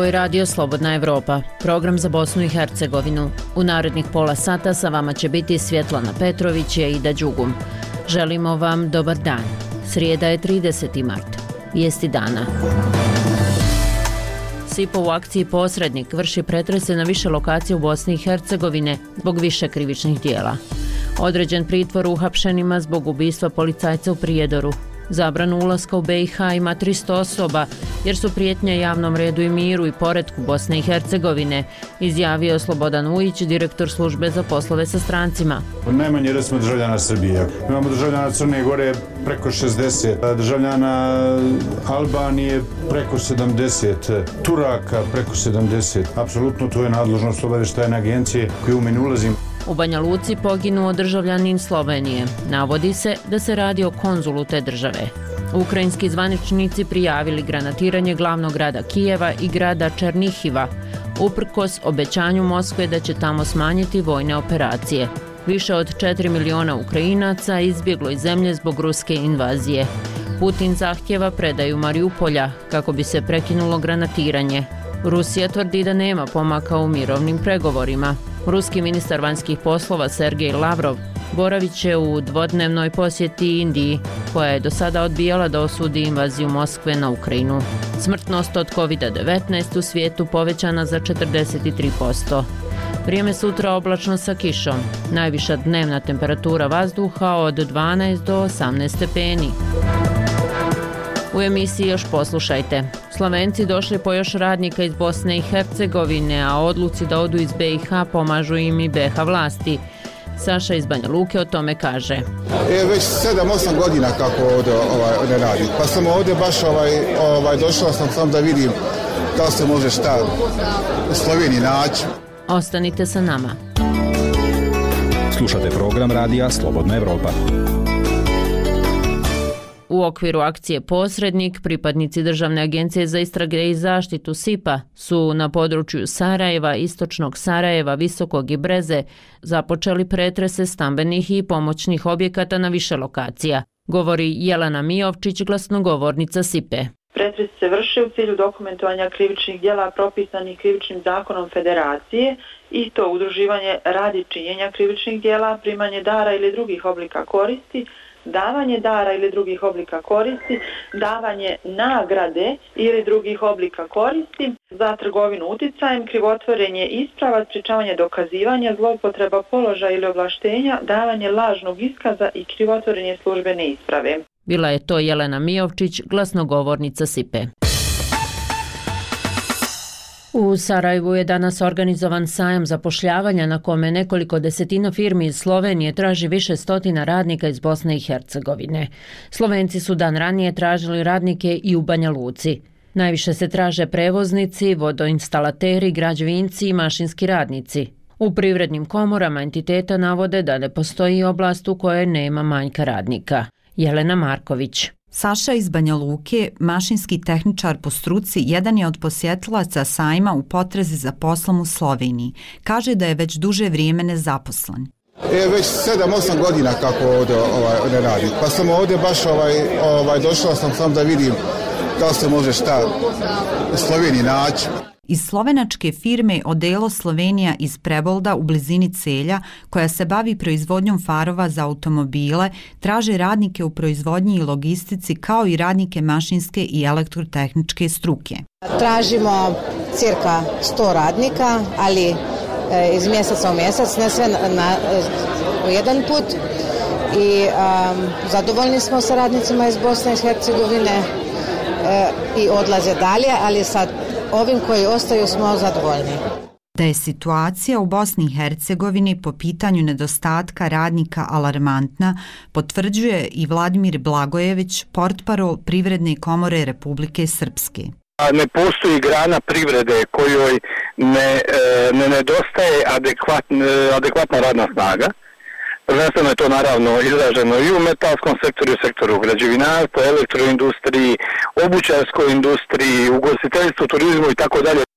Ovo je radio Slobodna Evropa, program za Bosnu i Hercegovinu. U narednih pola sata sa vama će biti Svjetlana Petrović i Ida Đugum. Želimo vam dobar dan. Srijeda je 30. mart. Vijesti dana. SIPO u akciji Posrednik vrši pretrese na više lokacija u Bosni i Hercegovine zbog više krivičnih dijela. Određen pritvor uhapšenima zbog ubistva policajca u Prijedoru. Zabranu ulaska u BiH ima 300 osoba jer su prijetnje javnom redu i miru i poretku Bosne i Hercegovine, izjavio Slobodan Ujić, direktor službe za poslove sa strancima. Najmanje recimo državljana Srbije. Imamo državljana Crne Gore preko 60, državljana Albanije preko 70, Turaka preko 70. Apsolutno to je nadležnost obavještajne agencije koju ne ulazim. U Banja Luci poginuo državljanin Slovenije. Navodi se da se radi o konzulu te države. Ukrajinski zvaničnici prijavili granatiranje glavnog grada Kijeva i grada Černihiva, uprkos obećanju Moskve da će tamo smanjiti vojne operacije. Više od 4 miliona Ukrajinaca izbjeglo iz zemlje zbog ruske invazije. Putin zahtjeva predaju Mariupolja kako bi se prekinulo granatiranje. Rusija tvrdi da nema pomaka u mirovnim pregovorima. Ruski ministar vanjskih poslova Sergej Lavrov boravit će u dvodnevnoj posjeti Indiji, koja je do sada odbijala da osudi invaziju Moskve na Ukrajinu. Smrtnost od COVID-19 u svijetu povećana za 43%. Vrijeme sutra oblačno sa kišom. Najviša dnevna temperatura vazduha od 12 do 18 stepeni. U emisiji još poslušajte. Slovenci došli po još radnika iz Bosne i Hercegovine, a odluci da odu iz BiH pomažu im i BiH vlasti. Saša iz Banja Luke o tome kaže. Već 7-8 godina kako ovdje radi. Pa sam ovdje baš došao sam da vidim da se može šta u Sloveniji naći. Ostanite sa nama. Slušate program radija Slobodna Evropa. U okviru akcije Posrednik, pripadnici Državne agencije za istrage i zaštitu SIPA su na području Sarajeva, istočnog Sarajeva, Visokog i Breze započeli pretrese stambenih i pomoćnih objekata na više lokacija, govori Jelena Mijovčić, glasnogovornica SIPE. Pretres se vrše u cilju dokumentovanja krivičnih djela propisanih krivičnim zakonom Federacije i to udruživanje radi činjenja krivičnih djela, primanje dara ili drugih oblika koristi, davanje dara ili drugih oblika koristi, davanje nagrade ili drugih oblika koristi, za trgovinu uticajem, krivotvorenje isprava, sprječavanje dokazivanja, zloupotreba položaja ili ovlaštenja, davanje lažnog iskaza i krivotvorenje službene isprave. Bila je to Jelena Mijovčić, glasnogovornica SIPE. U Sarajevu je danas organizovan sajam zapošljavanja na kome nekoliko desetina firmi iz Slovenije traži više stotina radnika iz Bosne i Hercegovine. Slovenci su dan ranije tražili radnike i u Banja Luci. Najviše se traže prevoznici, vodoinstalateri, građevinci i mašinski radnici. U privrednim komorama entiteta navode da ne postoji oblast u kojoj nema manjka radnika. Jelena Marković. Saša iz Banja Luke, mašinski tehničar po struci, jedan je od posjetilaca sajma u potrazi za poslom u Sloveniji. Kaže da je već duže vrijeme nezaposlen. Već 7-8 godina kako ovdje radi. Pa sam ovdje baš došao sam da vidim da se može šta u Sloveniji naći. Iz slovenačke firme Odelo Slovenija iz Prebolda u blizini Celja, koja se bavi proizvodnjom farova za automobile, traže radnike u proizvodnji i logistici kao i radnike mašinske i elektrotehničke struke. Tražimo cirka 100 radnika, ali iz mjeseca u mjesec, ne sve u jedan put. I zadovoljni smo sa radnicima iz Bosne i Hercegovine i odlaze dalje, ali sad ovim koji ostaju smo zadovoljni. Da je situacija u Bosni i Hercegovini po pitanju nedostatka radnika alarmantna, potvrđuje i Vladimir Blagojević, portparol Privredne komore Republike Srpske. Ne postoji grana privrede kojoj ne nedostaje adekvatna radna snaga. Prvenstveno je to naravno izraženo i u metalskom sektoru, u sektoru građevinarstva, elektroindustriji, obućarskoj industriji, ugostiteljstvu, turizmu i tako dalje.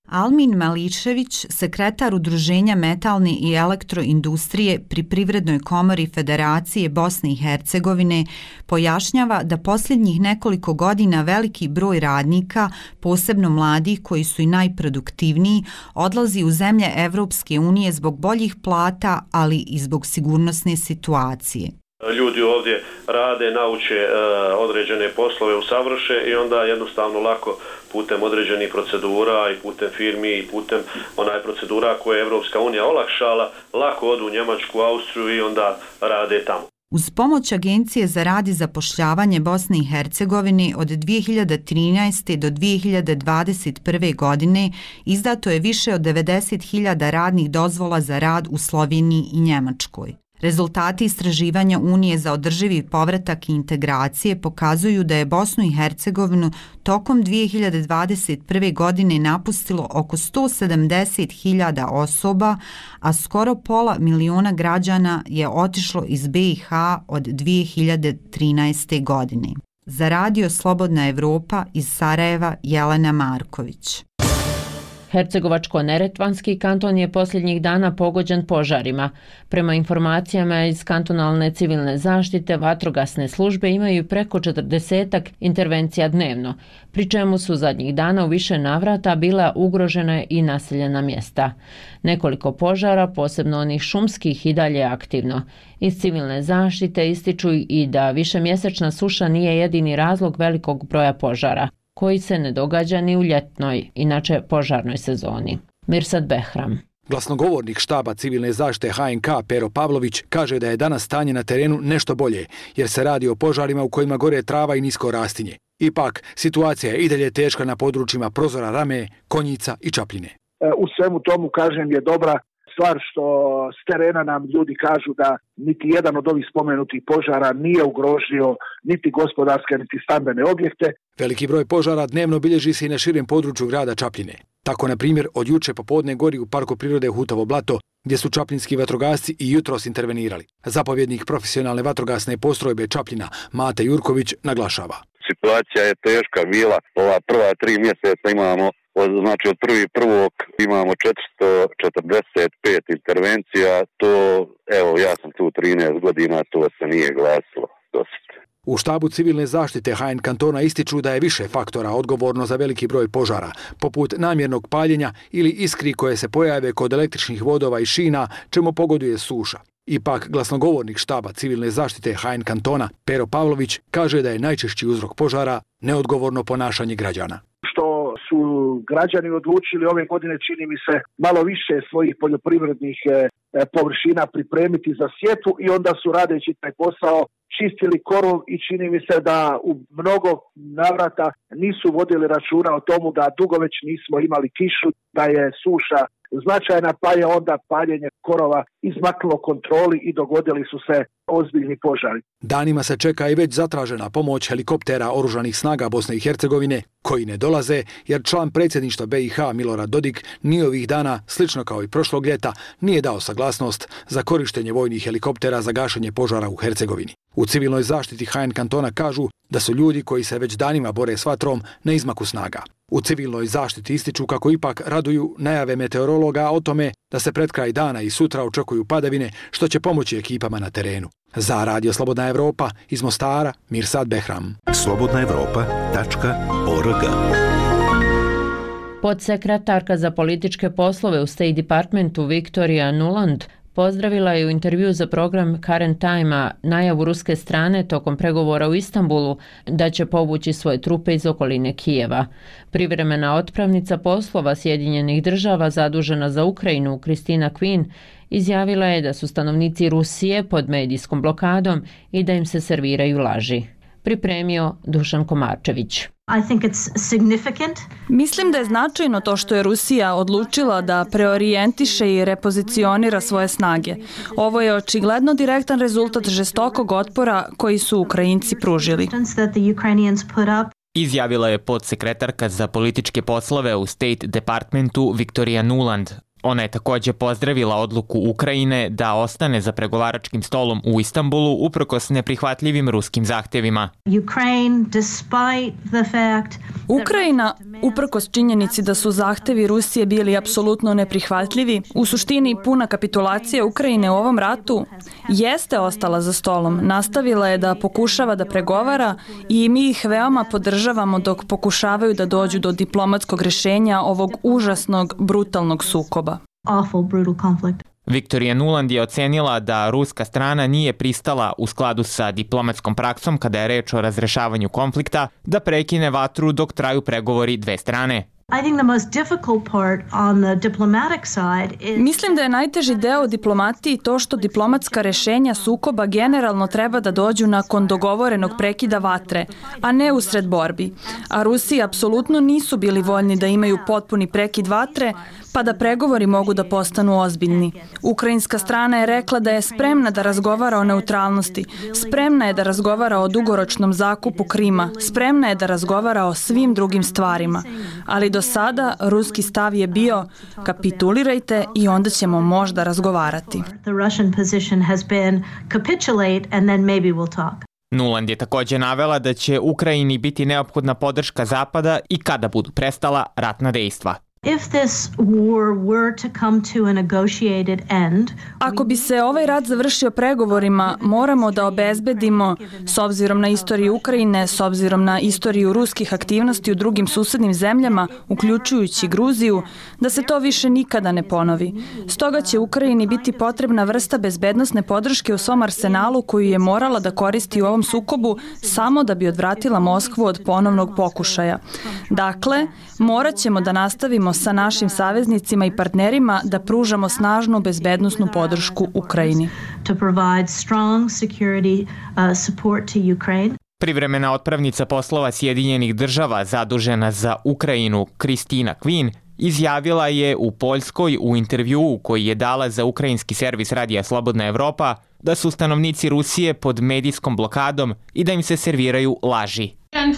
Almin Mališević, sekretar Udruženja metalne i elektroindustrije pri Privrednoj komori Federacije Bosne i Hercegovine, pojašnjava da posljednjih nekoliko godina veliki broj radnika, posebno mladih koji su i najproduktivniji, odlazi u zemlje Evropske unije zbog boljih plata, ali i zbog sigurnosne situacije. Ljudi ovdje rade, nauče određene poslove, usavrše i onda jednostavno lako putem određenih procedura i putem firmi i putem procedura koje je Evropska unija olakšala, lako odu u Njemačku, Austriju i onda rade tamo. Uz pomoć Agencije za rad i zapošljavanje Bosne i Hercegovine od 2013. do 2021. godine izdato je više od 90.000 radnih dozvola za rad u Sloveniji i Njemačkoj. Rezultati istraživanja Unije za održivi povratak i integracije pokazuju da je Bosnu i Hercegovinu tokom 2021. godine napustilo oko 170.000 osoba, a skoro pola miliona građana je otišlo iz BiH od 2013. godine. Za Radio Slobodna Evropa iz Sarajeva Jelena Marković. Hercegovačko-neretvanski kanton je posljednjih dana pogođen požarima. Prema informacijama iz kantonalne civilne zaštite, vatrogasne službe imaju preko 40 intervencija dnevno, pri čemu su zadnjih dana u više navrata bila ugrožena i naseljena mjesta. Nekoliko požara, posebno onih šumskih, i dalje je aktivno. Iz civilne zaštite ističu i da višemjesečna suša nije jedini razlog velikog broja požara, koji se ne događa ni u ljetnoj, inače požarnoj sezoni. Mirsad Behram. Glasnogovornik štaba civilne zaštite HNK Pero Pavlović kaže da je danas stanje na terenu nešto bolje, jer se radi o požarima u kojima gore trava i nisko rastinje. Ipak, situacija je i dalje teška na područjima Prozora Rame, Konjica i Čapljine. U svemu tomu, kažem, je dobra stvar što s terena nam ljudi kažu da niti jedan od ovih spomenutih požara nije ugrožio niti gospodarske, niti stambene objekte. Veliki broj požara dnevno bilježi se i na širem području grada Čapljine. Tako, na primjer, od juče popodne gori u Parku prirode Hutovo blato, gdje su čapljinski vatrogasci i jutros intervenirali. Zapovjednik profesionalne vatrogasne postrojbe Čapljina, Mate Jurković, naglašava. Situacija je teška bila. Ova prva 3 mjeseca imamo, znači od 1.1. imamo 445 intervencija. To, evo, ja sam tu 13 godina, to se nije glasilo dosad. U štabu civilne zaštite HN kantona ističu da je više faktora odgovorno za veliki broj požara, poput namjernog paljenja ili iskri koje se pojave kod električnih vodova i šina, čemu pogoduje suša. Ipak, glasnogovornik štaba civilne zaštite HN kantona Pero Pavlović kaže da je najčešći uzrok požara neodgovorno ponašanje građana. Što su građani odlučili ove godine, čini mi se, malo više svojih poljoprivrednih površina pripremiti za sjetvu i onda su, radeći taj posao, čistili korov i čini mi se da u mnogo navrata nisu vodili računa o tomu da dugo već nismo imali kišu, da je suša značajna, pa je onda paljenje korova izmaklo kontroli i dogodili su se ozbiljni požari. Danima se čeka i već zatražena pomoć helikoptera Oružanih snaga Bosne i Hercegovine, koji ne dolaze jer član predsjedništva BiH Milorad Dodik ni ovih dana, slično kao i prošlog ljeta, nije dao saglasnost za korištenje vojnih helikoptera za gašenje požara u Hercegovini. U civilnoj zaštiti HN kantona kažu da su ljudi koji se već danima bore s vatrom na izmaku snaga. U civilnoj zaštiti ističu kako ipak raduju najave meteorologa o tome da se pred kraj dana i sutra očekuju padavine, što će pomoći ekipama na terenu. Za Radio Slobodna Evropa iz Mostara, Mirsad Behram. slobodnaevropa.org. Podsekretarka za političke poslove u State Departmentu Victoria Nuland pozdravila je u intervju za program Current Time-a najavu ruske strane tokom pregovora u Istanbulu da će povući svoje trupe iz okoline Kijeva. Privremena otpravnica poslova Sjedinjenih država zadužena za Ukrajinu, Kristina Quinn, izjavila je da su stanovnici Rusije pod medijskom blokadom i da im se serviraju laži. Pripremio Dušan Komarčević. Mislim da je značajno to što je Rusija odlučila da preorijentiše i repozicionira svoje snage. Ovo je očigledno direktan rezultat žestokog otpora koji su Ukrajinci pružili. Izjavila je podsekretarka za političke poslove u State Departmentu Victoria Nuland. Ona je također pozdravila odluku Ukrajine da ostane za pregovaračkim stolom u Istanbulu uprkos neprihvatljivim ruskim zahtjevima. Ukrajina, uprkos činjenici da su zahtevi Rusije bili apsolutno neprihvatljivi, u suštini puna kapitulacija Ukrajine u ovom ratu, jeste ostala za stolom. Nastavila je da pokušava da pregovara i mi ih veoma podržavamo dok pokušavaju da dođu do diplomatskog rješenja ovog užasnog, brutalnog sukoba. Victoria Nuland je ocenila da ruska strana nije pristala u skladu sa diplomatskom praksom kada je reč o razrešavanju konflikta da prekine vatru dok traju pregovori dve strane. Mislim da je najteži deo u diplomatiji to što diplomatska rešenja sukoba generalno treba da dođu nakon dogovorenog prekida vatre, a ne usred borbi. A Rusi apsolutno nisu bili voljni da imaju potpuni prekid vatre, pa da pregovori mogu da postanu ozbiljni. Ukrajinska strana je rekla da je spremna da razgovara o neutralnosti, spremna je da razgovara o dugoročnom zakupu Krima, spremna je da razgovara o svim drugim stvarima. Ali do sada ruski stav je bio kapitulirajte i onda ćemo možda razgovarati. Nuland je također navela da će Ukrajini biti neophodna podrška Zapada i kada budu prestala ratna dejstva. Ako bi se ovaj rat završio pregovorima, moramo da obezbedimo, s obzirom na istoriju Ukrajine, s obzirom na istoriju ruskih aktivnosti u drugim susednim zemljama, uključujući Gruziju, da se to više nikada ne ponovi. Stoga će Ukrajini biti potrebna vrsta bezbednosne podrške u svom arsenalu koju je morala da koristi u ovom sukobu samo da bi odvratila Moskvu od ponovnog pokušaja. Dakle, morat ćemo da nastavimo sa našim saveznicima i partnerima da pružamo snažnu bezbednosnu podršku Ukrajini. Privremena otpravnica poslova Sjedinjenih država zadužena za Ukrajinu Kristina Kvin izjavila je u Poljskoj u intervjuu koji je dala za ukrajinski servis Radija Slobodna Evropa da su stanovnici Rusije pod medijskom blokadom i da im se serviraju laži.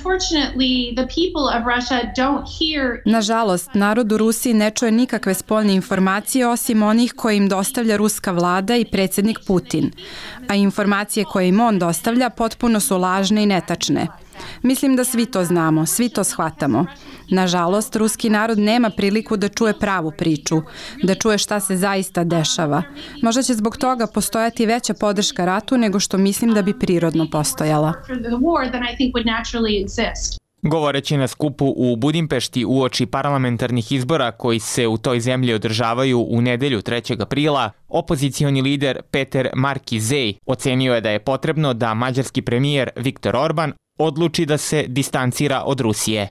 Nažalost, narod u Rusiji ne čuje nikakve spoljne informacije osim onih koje im dostavlja ruska vlada i predsjednik Putin, a informacije koje im on dostavlja potpuno su lažne i netačne. Mislim da svi to znamo, svi to shvatamo. Nažalost, ruski narod nema priliku da čuje pravu priču, da čuje šta se zaista dešava. Možda će zbog toga postojati veća podrška ratu nego što mislim da bi prirodno postojala. Govoreći na skupu u Budimpešti uoči parlamentarnih izbora koji se u toj zemlji održavaju u nedelju 3. aprila, opozicioni lider Peter Markizej ocenio je da je potrebno da mađarski premijer Viktor Orban odluči da se distancira od Rusije.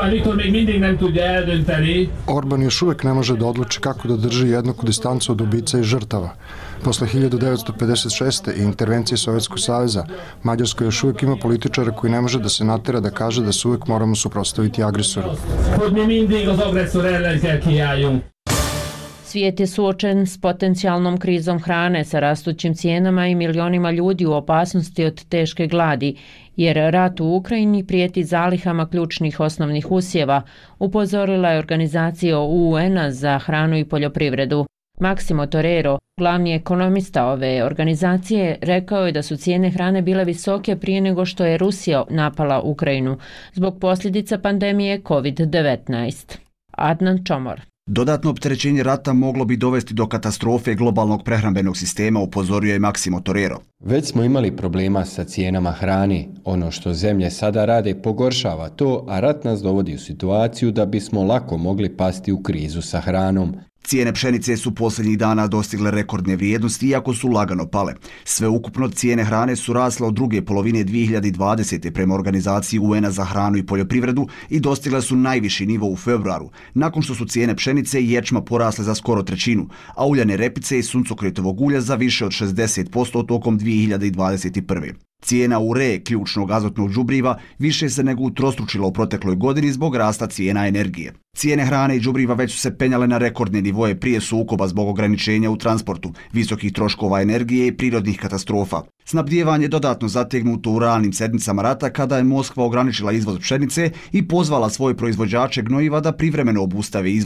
Orban još uvijek ne može da odluči kako da drži jednaku distancu od ubica i žrtava. Posle 1956. i intervencije Sovjetskog saveza, Mađarska još uvijek ima političara koji ne može da se natera da kaže da se uvijek moramo suprotstaviti agresoru. Svijet je suočen s potencijalnom krizom hrane, sa rastućim cijenama i milionima ljudi u opasnosti od teške gladi, jer rat u Ukrajini prijeti zalihama ključnih osnovnih usjeva, upozorila je organizacija UN-a za hranu i poljoprivredu. Massimo Torero, glavni ekonomista ove organizacije, rekao je da su cijene hrane bile visoke prije nego što je Rusija napala Ukrajinu zbog posljedica pandemije COVID-19. Adnan Čomor. Dodatno opterećenje rata moglo bi dovesti do katastrofe globalnog prehrambenog sistema, upozorio je Massimo Torero. Već smo imali problema sa cijenama hrane. Ono što zemlje sada rade pogoršava to, a rat nas dovodi u situaciju da bismo lako mogli pasti u krizu sa hranom. Cijene pšenice su posljednjih dana dostigle rekordne vrijednosti, iako su lagano pale. Sve ukupno cijene hrane su rasle od druge polovine 2020. prema organizaciji UN-a za hranu i poljoprivredu i dostigle su najviši nivo u februaru, nakon što su cijene pšenice i ječma porasle za skoro trećinu, a uljane repice i suncokretovog ulja za više od 60% tokom 2021. Cijena uree, ključnog azotnog đubriva, više se nego utrostručila u protekloj godini zbog rasta cijena energije. Cijene hrane i đubriva već su se penjale na rekordne nivoje prije sukoba zbog ograničenja u transportu, visokih troškova energije i prirodnih katastrofa. Snabdijevanje je dodatno zategnuto u ranim sedmicama rata kada je Moskva ograničila izvoz pšenice i pozvala svoje proizvođače gnojiva da privremeno obustave izvoz.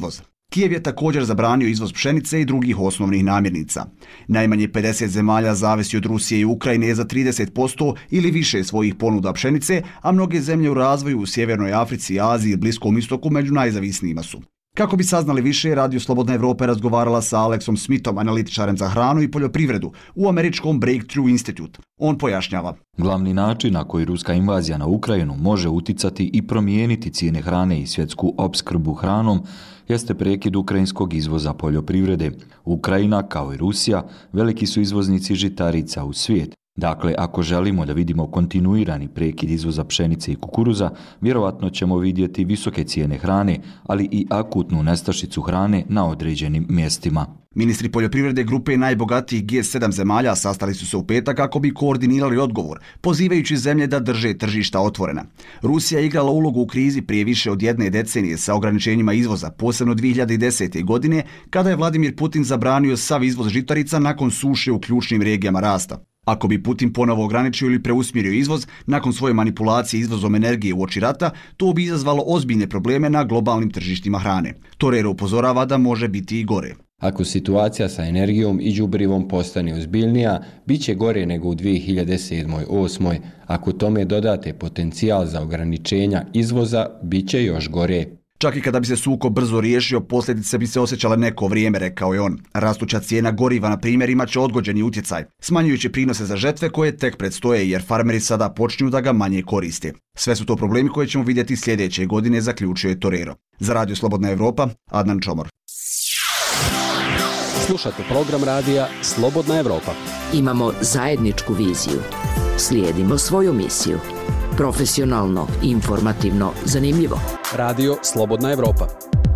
Kijev je također zabranio izvoz pšenice i drugih osnovnih namirnica. Najmanje 50 zemalja zavisi od Rusije i Ukrajine za 30% ili više svojih ponuda pšenice, a mnoge zemlje u razvoju u Sjevernoj Africi, Aziji i Bliskom istoku među najzavisnijima su. Kako bi saznali više, Radio Slobodna Evropa razgovarala sa Alexom Smithom, analitičarem za hranu i poljoprivredu u američkom Breakthrough Institute. On pojašnjava. Glavni način na koji ruska invazija na Ukrajinu može uticati i promijeniti cijene hrane i svjetsku opskrbu hranom jeste prekid ukrajinskog izvoza poljoprivrede. Ukrajina, kao i Rusija, veliki su izvoznici žitarica u svijet. Dakle, ako želimo da vidimo kontinuirani prekid izvoza pšenice i kukuruza, vjerovatno ćemo vidjeti visoke cijene hrane, ali i akutnu nestašicu hrane na određenim mjestima. Ministri poljoprivrede grupe najbogatijih G7 zemalja sastali su se u petak kako bi koordinirali odgovor, pozivajući zemlje da drže tržišta otvorena. Rusija je igrala ulogu u krizi prije više od jedne decenije sa ograničenjima izvoza, posebno 2010. godine, kada je Vladimir Putin zabranio sav izvoz žitarica nakon suše u ključnim regijama rasta. Ako bi Putin ponovo ograničio ili preusmjerio izvoz nakon svoje manipulacije izvozom energije uoči rata, to bi izazvalo ozbiljne probleme na globalnim tržištima hrane. Torero upozorava da može biti i gore. Ako situacija sa energijom i đubrivom postane ozbiljnija, bit će gore nego u 2007-2008. Ako tome dodate potencijal za ograničenja izvoza, bit će još gore. Čak i kada bi se sukob brzo riješio, posljedice bi se osjećale neko vrijeme, rekao je on. Rastuća cijena goriva, na primjer, imat će odgođeni utjecaj, smanjujući prinose za žetve koje tek predstoje, jer farmeri sada počinju da ga manje koriste. Sve su to problemi koje ćemo vidjeti sljedeće godine, zaključio je Torero. Za Radio Slobodna Evropa, Adnan Čomor. Slušate program radija Slobodna Evropa. Imamo zajedničku viziju. Slijedimo svoju misiju. Profesionalno, informativno, zanimljivo. Radio Slobodna Evropa.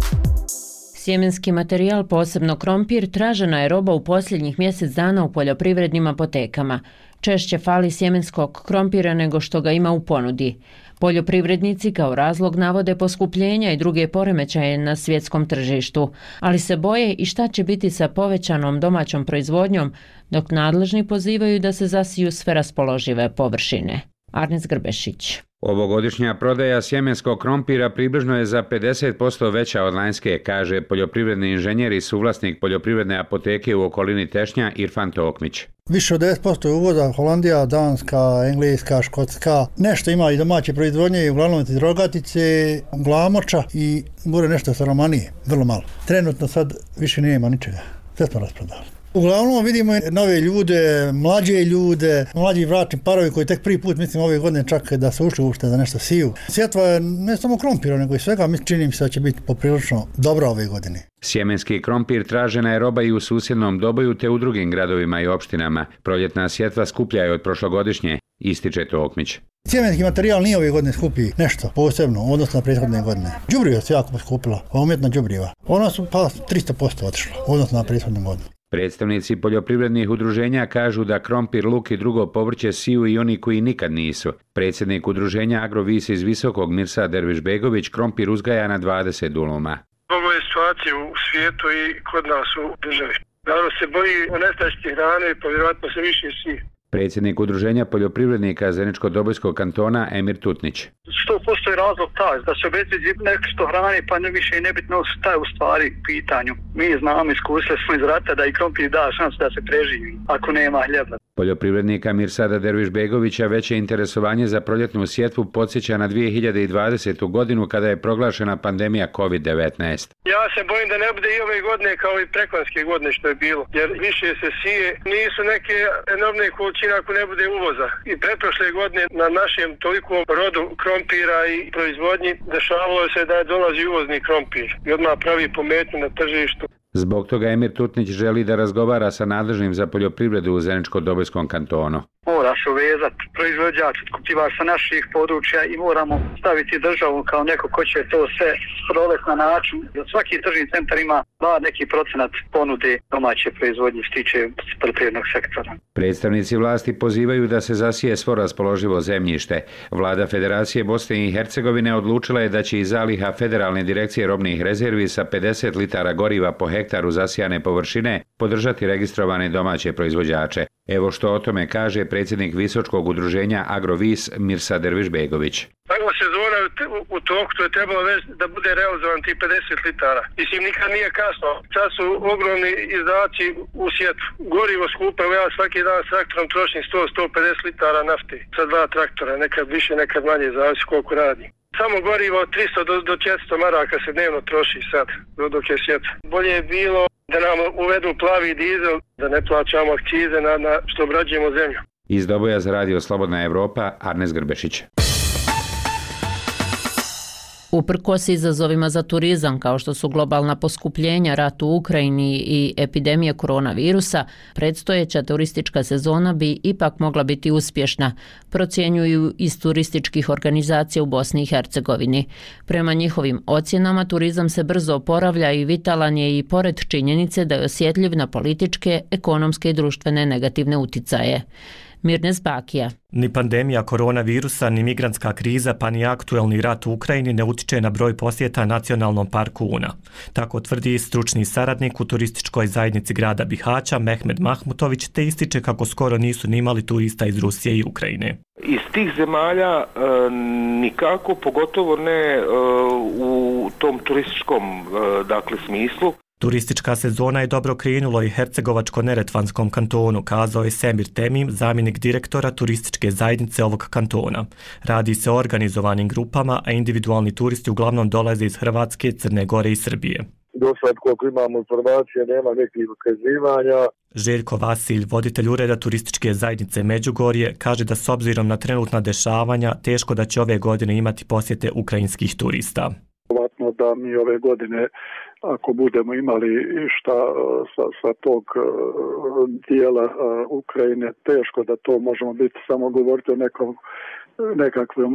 Sjemenski materijal, posebno krompir, tražena je roba u posljednjih mjesec dana u poljoprivrednim apotekama. Češće fali sjemenskog krompira nego što ga ima u ponudi. Poljoprivrednici kao razlog navode poskupljenja i druge poremećaje na svjetskom tržištu, ali se boje i šta će biti sa povećanom domaćom proizvodnjom, dok nadležni pozivaju da se zasiju sve raspoložive površine. Arnes Grbešić. Ovogodišnja prodaja sjemenskog krompira približno je za 50% veća od lanjske, kaže poljoprivredni inženjer i suvlasnik poljoprivredne apoteke u okolini Tešnja Irfan Tokmić. Više od 10% uvoza Holandija, Danska, Engleska, Škotska. Nešto ima i domaće proizvodnje i uglavnom ti Rogatice, Glamoča i gore nešto sa Romanije, vrlo malo. Trenutno sad više nema ničega, sve smo rasprodali. Uglavnom vidimo nove ljude, mlađe ljude, mlađi bračni parovi koji tek prvi put, mislim, ove godine čak da su ušli uopšte za nešto siju. Sjetva je ne samo krompira, nego i svega, čini mi se da će biti poprilično dobra ove godine. Sjemenski krompir tražena je roba i u susjednom Doboju te u drugim gradovima i opštinama. Proljetna sjetva skuplja je od prošlogodišnje, ističe Tokmić. Sjemenski materijal nije ove godine skupi nešto posebno, odnosno na prethodne godine. Đubriva se jako poskupila, umjetna đubriva. Ona su pa 300% otišla, odnosno na prethodne godine. Predstavnici poljoprivrednih udruženja kažu da krompir, luk i drugo povrće siju i oni koji nikad nisu. Predsjednik udruženja Agrovis iz Visokog Mirsa Dervišbegović krompir uzgaja na 20 duluma. Ovo je situacija u svijetu i kod nas u državi. Narod se boji o nestašici hrane, pa vjerojatno se više sije. Predsjednik udruženja poljoprivrednika Zeničko-Dobojskog kantona Emir Tutnić. 100% je razlog taj da se obezbedi nešto hrane, pa ne više i nebitno šta je u stvari pitanju. Mi znamo, iskusili smo iz rata da i krompir da šansu da se preživi ako nema hljeba. Poljoprivrednika Mirsada Dervišbegovića veće interesovanje za proljetnu sjetvu podsjeća na 2020. godinu kada je proglašena pandemija COVID-19. Ja se bojim da ne bude i ove godine kao i preklanjske godine što je bilo, jer više se sije, nisu neke enormne količine ako ne bude uvoza. I pretprošle godine na našem tolikom rodu krompira i proizvodnji dešavalo se da dolazi uvozni krompir i odmah pravi pometnju na tržištu. Zbog toga Emir Tutnić želi da razgovara sa nadležnim za poljoprivredu u Zeničko-Dobojskom kantonu. Moraš uvezati proizvođač, otkupljivač sa naših područja i moramo staviti državu kao neko ko će to sve provesti na način. Svaki tržni centar ima neki procenat ponude domaće proizvodnje što tiče poljoprivrednog sektora. Predstavnici vlasti pozivaju da se zasije svo raspoloživo zemljište. Vlada Federacije Bosne i Hercegovine odlučila je da će iz zaliha Federalne direkcije robnih rezervi sa 50 litara goriva po hektaru zasijane površine podržati registrovane domaće proizvođače. Evo što o tome kaže predsjednik Visočkog udruženja Agrovis Mirsa Dervišbegović. Evo sezona u toku, to je trebalo već da bude realizovan ti 50 litara. Mislim, nikad nije kasno. Sad su ogromni izdaci u sjetvu. Gorivo skupa, evo ja svaki dan s traktorom trošim 100-150 litara nafte. Sa 2 traktora, nekad više, nekad manje, zavisi koliko radi. Samo gorivo od 300 do 400 maraka se dnevno troši sad, dok je sjetva. Bolje je bilo da nam uvedu plavi dizel, da ne plaćamo akcize na što obrađujemo zemlju. Iz Doboja za radio Slobodna Evropa, Arnes Grbešić. Uprkos izazovima za turizam kao što su globalna poskupljenja, rat u Ukrajini i epidemija koronavirusa, predstojeća turistička sezona bi ipak mogla biti uspješna, procjenjuju iz turističkih organizacija u Bosni i Hercegovini. Prema njihovim ocjenama, turizam se brzo oporavlja i vitalan je i pored činjenice da je osjetljiv na političke, ekonomske i društvene negativne uticaje. Mirnes Bakija. Ni pandemija koronavirusa, ni migrantska kriza, pa ni aktuelni rat u Ukrajini ne utiče na broj posjeta Nacionalnom parku Una. Tako tvrdi stručni saradnik u turističkoj zajednici grada Bihaća, Mehmed Mahmutović, te ističe kako skoro nisu ni imali turista iz Rusije i Ukrajine. Iz tih zemalja nikako, pogotovo ne u tom turističkom smislu. Turistička sezona je dobro krenula i Hercegovačko-Neretvanskom kantonu, kazao je Semir Temim, zamjenik direktora turističke zajednice ovog kantona. Radi se o organizovanim grupama, a individualni turisti uglavnom dolaze iz Hrvatske, Crne Gore i Srbije. Do sad, koliko imamo informacije, nema nekih ukazivanja. Željko Vasilj, voditelj ureda turističke zajednice Međugorje, kaže da s obzirom na trenutna dešavanja, teško da će ove godine imati posjete ukrajinskih turista. Da mi ove godine, ako budemo imali šta sa tog dijela Ukrajine, teško da to možemo biti, samo govoriti o nekakvom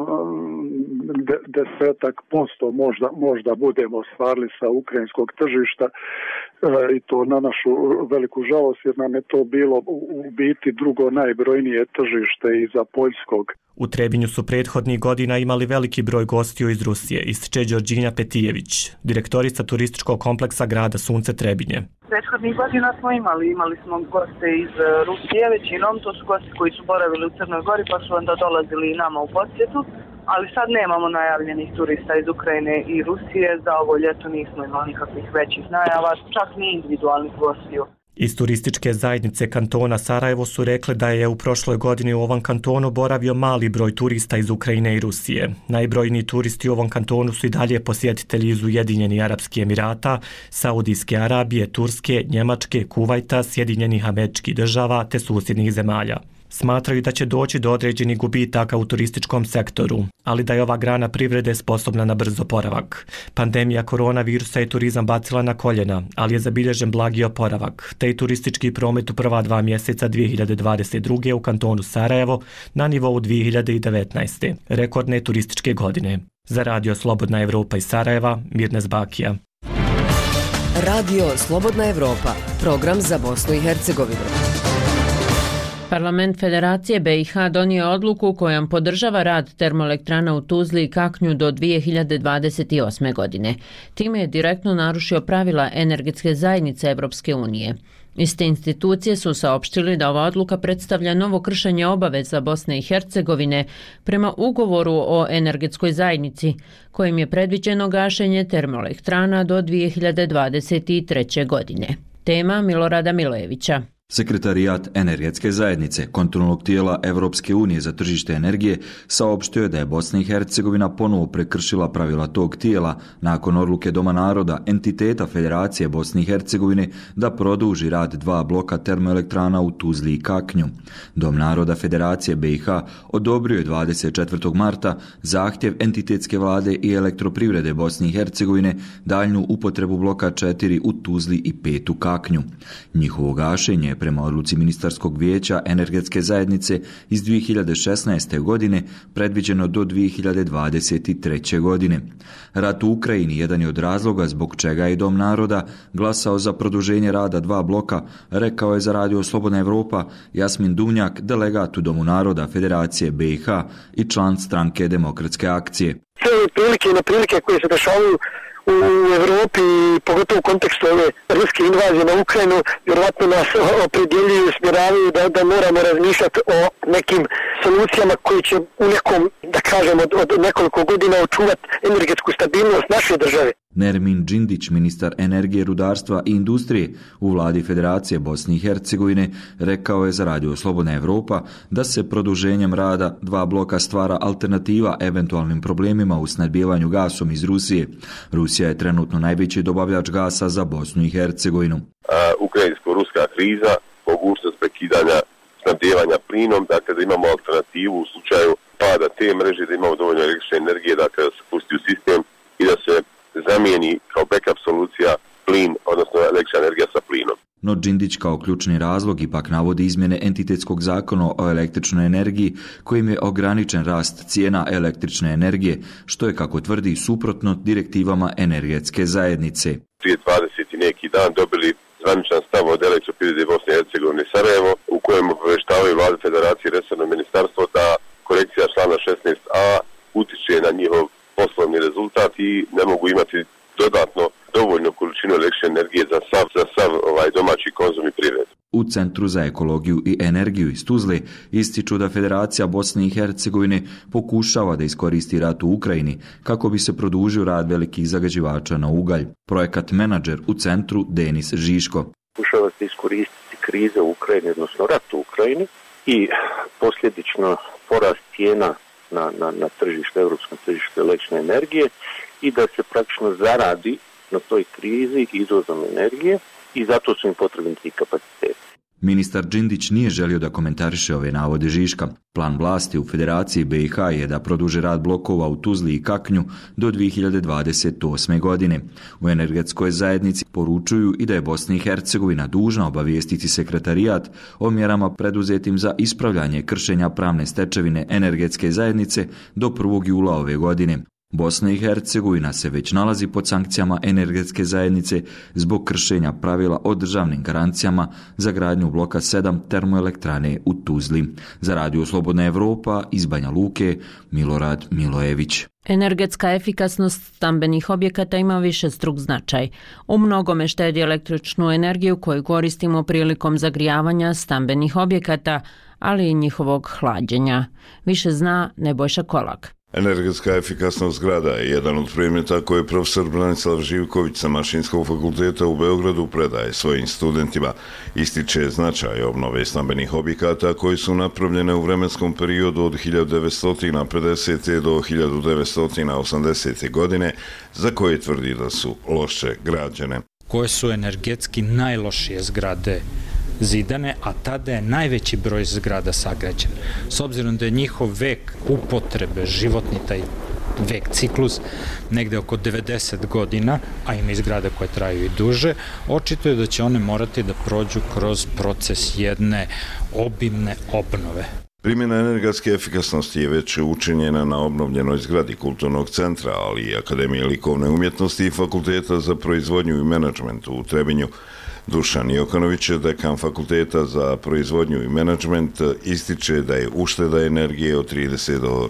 10% možda budemo ostvarili sa ukrajinskog tržišta, i to na našu veliku žalost, jer nam je to bilo u biti drugo najbrojnije tržište iza poljskog. U Trebinju su prethodnih godina imali veliki broj gostiju iz Rusije, ističe Đorđina Petijević, direktorica turističkog kompleksa grada Sunce Trebinje. Prethodnih godina smo imali smo goste iz Rusije, većinom to su gosti koji su boravili u Crnoj Gori pa su onda dolazili i nama u posjetu, ali sad nemamo najavljenih turista iz Ukrajine i Rusije, za ovo ljeto nismo imali nikakvih većih najava, čak ni individualnih gostiju. Iz turističke zajednice kantona Sarajevo su rekli da je u prošloj godini u ovom kantonu boravio mali broj turista iz Ukrajine i Rusije. Najbrojniji turisti u ovom kantonu su i dalje posjetitelji iz Ujedinjenih Arapskih Emirata, Saudijske Arabije, Turske, Njemačke, Kuvajta, Sjedinjenih Američkih Država te susjednih zemalja. Smatraju da će doći do određenih gubitaka u turističkom sektoru, ali da je ova grana privrede sposobna na brz oporavak. Pandemija koronavirusa je turizam bacila na koljena, ali je zabilježen blagi oporavak, te i turistički promet u prva 2 mjeseca 2022. u kantonu Sarajevo na nivou 2019. rekordne turističke godine. Za radio Slobodna Evropa iz Sarajeva, Mirnes Bakija. Radio Slobodna Evropa, program za Bosnu i Hercegovinu. Parlament Federacije BiH donio odluku kojom podržava rad termoelektrana u Tuzli i Kaknju do 2028. godine. Time je direktno narušio pravila energetske zajednice Evropske unije. Iste institucije su saopštili da ova odluka predstavlja novo kršenje obaveza Bosne i Hercegovine prema ugovoru o energetskoj zajednici, kojim je predviđeno gašenje termoelektrana do 2023. godine. Tema Milorada Milojevića. Sekretarijat energetske zajednice, kontrolnog tijela Evropske unije za tržište energije, saopštio je da je Bosna i Hercegovina ponovo prekršila pravila tog tijela nakon odluke Doma naroda, entiteta Federacije Bosne i Hercegovine, da produži rad 2 bloka termoelektrana u Tuzli i Kaknju. Dom naroda Federacije BiH odobrio je 24. marta zahtjev entitetske vlade i elektroprivrede Bosne i Hercegovine daljnju upotrebu bloka 4 u Tuzli i 5 u Kaknju. Njihovo gašenje prema odluci Ministarskog vijeća energetske zajednice iz 2016. godine predviđeno do 2023. godine. Rat u Ukrajini jedan je od razloga zbog čega je Dom naroda glasao za produženje rada 2 bloka, rekao je za radio Slobodna Evropa Jasmin Duvnjak, delegat u Domu naroda Federacije BiH i član stranke Demokratske akcije. Sve prilike i neprilike koje se dešavaju u Evropi, pogotovo u kontekstu ove ruske invazije na Ukrajinu, vjerovatno nas opredjeljuju i smjeravaju da moramo razmišljati o nekim solucijama koji će u nekom, da kažem, od nekoliko godina očuvati energetsku stabilnost naše države. Nermin Džindić, ministar energije, rudarstva i industrije u vladi Federacije Bosne i Hercegovine, rekao je za Radio Slobodna Evropa da se produženjem rada 2 bloka stvara alternativa eventualnim problemima u snabdijevanju gasom iz Rusije. Rusija je trenutno najveći dobavljač gasa za Bosnu i Hercegovinu. Ukrajinsko-ruska kriza, mogućnost prekidanja snabdijevanja plinom, dakle da imamo alternativu u slučaju pada te mreže, da imamo dovoljno električne energije, dakle da se pusti u sistem i da se zamijeni kao backup solucija plin, odnosno električna energija sa plinom. No Džindić kao ključni razlog ipak navodi izmjene entitetskog zakona o električnoj energiji kojim je ograničen rast cijena električne energije, što je, kako tvrdi, suprotno direktivama energetske zajednice. Prije 20 i neki dan dobili zvaničan stav od Elektroprivrede Bosne i Hercegovine Sarajevo, u kojem obavještavaju Vladu Federacije i resorno ministarstvo da korekcija člana 16a utiče na njihov poslovni rezultat i ne mogu imati dodatno dovoljnu količinu električne energije za sav domaći konzum i privredu. U Centru za ekologiju i energiju iz Tuzle ističu da Federacija Bosne i Hercegovine pokušava da iskoristi rat u Ukrajini kako bi se produžio rad velikih zagađivača na ugalj. Projekat menadžer u centru Denis Žiško. Pokušava se iskoristiti krize u Ukrajini, odnosno rat u Ukrajini i posljedično porast cijena na tržište, europskom tržištu električne energije i da se praktično zaradi na toj krizi izvozom energije i zato su im potrebni ti kapaciteti. Ministar Džindić nije želio da komentariše ove navode Žiška. Plan vlasti u Federaciji BiH je da produže rad blokova u Tuzli i Kaknju do 2028. godine. U energetskoj zajednici poručuju i da je Bosna i Hercegovina dužna obavijestiti sekretarijat o mjerama preduzetim za ispravljanje kršenja pravne stečevine energetske zajednice do 1. jula ove godine. Bosna i Hercegovina se već nalazi pod sankcijama energetske zajednice zbog kršenja pravila o državnim garancijama za gradnju bloka 7 termoelektrane u Tuzli. Za Radio Slobodna Evropa iz Banja Luke, Milorad Milojević. Energetska efikasnost stambenih objekata ima višestruk značaj. U mnogome štedi električnu energiju koju koristimo prilikom zagrijavanja stambenih objekata, ali i njihovog hlađenja. Više zna Nebojša Kolak. Energetska efikasnost zgrada je jedan od predmeta koje profesor Branislav Živković sa Mašinskog fakulteta u Beogradu predaje svojim studentima. Ističe značaj obnove stambenih objekata koji su napravljene u vremenskom periodu od 1950. do 1980. godine, za koje tvrdi da su loše građene. Koje su energetski najlošije zgrade zidane, a tada je najveći broj zgrada sagrađen. S obzirom da je njihov vek upotrebe, životni taj vek, ciklus, negde oko 90 godina, a ima i zgrada koje traju i duže, očito je da će one morati da prođu kroz proces jedne obimne obnove. Primjena energetske efikasnosti je već učinjena na obnovljenoj zgradi Kulturnog centra, ali i Akademije likovne umjetnosti i Fakulteta za proizvodnju i menadžment u Trebinju. Dušan Jokanović, dekan Fakulteta za proizvodnju i menadžment, ističe da je ušteda energije od 30 do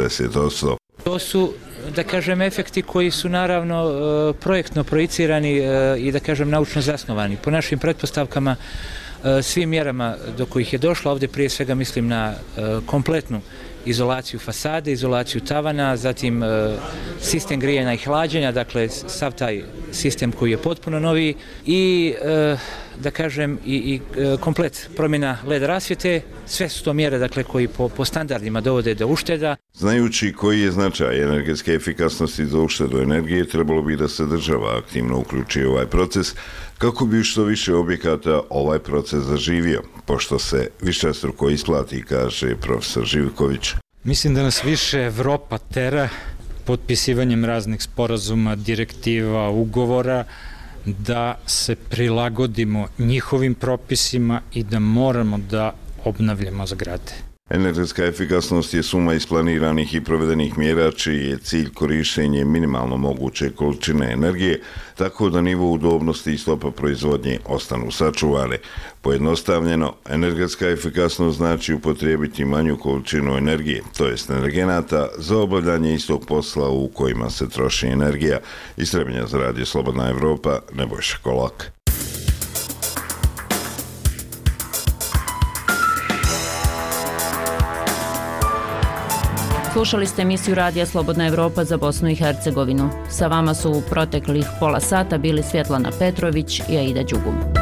40%. To su, da kažem, efekti koji su naravno projektno projicirani i, da kažem, naučno zasnovani. Po našim pretpostavkama, svim mjerama do kojih je došlo, ovdje prije svega mislim na kompletnu izolaciju fasade, izolaciju tavana, zatim sistem grijanja i hlađenja, dakle sav taj sistem koji je potpuno novi i da kažem i komplet promjena LED rasvjete, sve su to mjere dakle koji po standardima dovode do ušteda. Znajući koji je značaj energetske efikasnosti za uštedu energije, trebalo bi da se država aktivno uključi u ovaj proces kako bi što više objekata ovaj proces zaživio, pošto se višestruko isplati, kaže profesor Živković. Mislim da nas više Evropa tera potpisivanjem raznih sporazuma, direktiva, ugovora, da se prilagodimo njihovim propisima i da moramo da obnavljamo zgrade. Energetska efikasnost je suma isplaniranih i provedenih mjera čiji je cilj korištenje minimalno moguće količine energije, tako da nivo udobnosti i stopa proizvodnje ostanu sačuvane. Pojednostavljeno, energetska efikasnost znači upotrijebiti manju količinu energije, to jest energenata, za obavljanje istog posla u kojima se troši energija. Iz Trebinja za Radio Slobodna Evropa, Nebojša Kolak. Slušali ste emisiju Radija Slobodna Evropa za Bosnu i Hercegovinu. Sa vama su u proteklih pola sata bili Svjetlana Petrović i Aida Đugum.